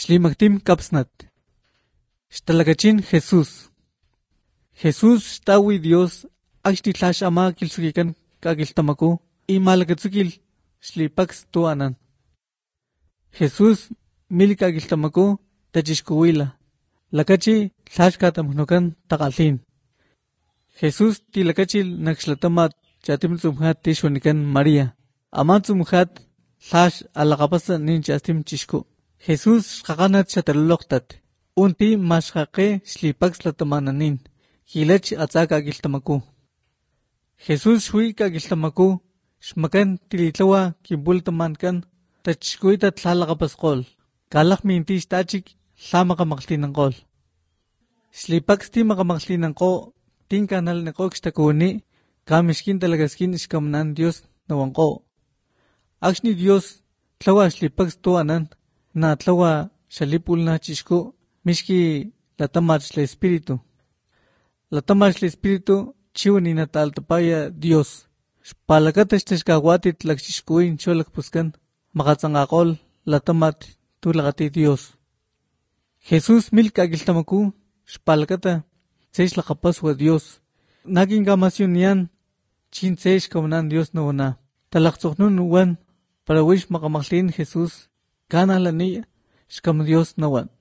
Shlimaktim kapsnat. Shtalakachin Jesús. Jesús shtawi Dios akshti tlash ama kilsukikan kakiltamaku y malakatsukil shlipax tuanan. Jesús mil kakiltamaku tachishkuwila. Lakachi tlash katamhnukan takalin. Jesús tilakachil nakslatamat chatim tsumhat tishwanikan María. Ama tsumhat tlash alakapasa ninchastim chishku. Jesús shkakanat shataloktat. Unti mashkake shlipax latamananin. Hilach atzaka kakiltamaku. Jesús shui kakiltamaku. Shmakan tilitlawa kimbultamankan. Tachkuita tlalakapasqol. Kalak mintish tachik tlamakamaklinanqol. Shlipax timakamaklinanqo. Tinkanal na kokshtakuni. Kamishkin talagaskin ishkamnan Dios nawanqo. Akshni Dios tlawa shlipax tuanan. Na tlawa shalipul na chishku. Mishki latamach la espíritu. Latamach la espíritu chiwani nataltapaya Dios. Shpalakatash tashkawatit lakchishkuin cholak puskan. Makatzangakol latamat tulakati Dios. Jesús milka agiltamaku. Shpalakata tsesh lakapaswa Dios. Nagin kamasyon niyan. Chin tsesh kamanan Dios nawana. Talaktsoknun nuwan. Para wish makamaklin Jesús. Kana lani shkam Dios nawan.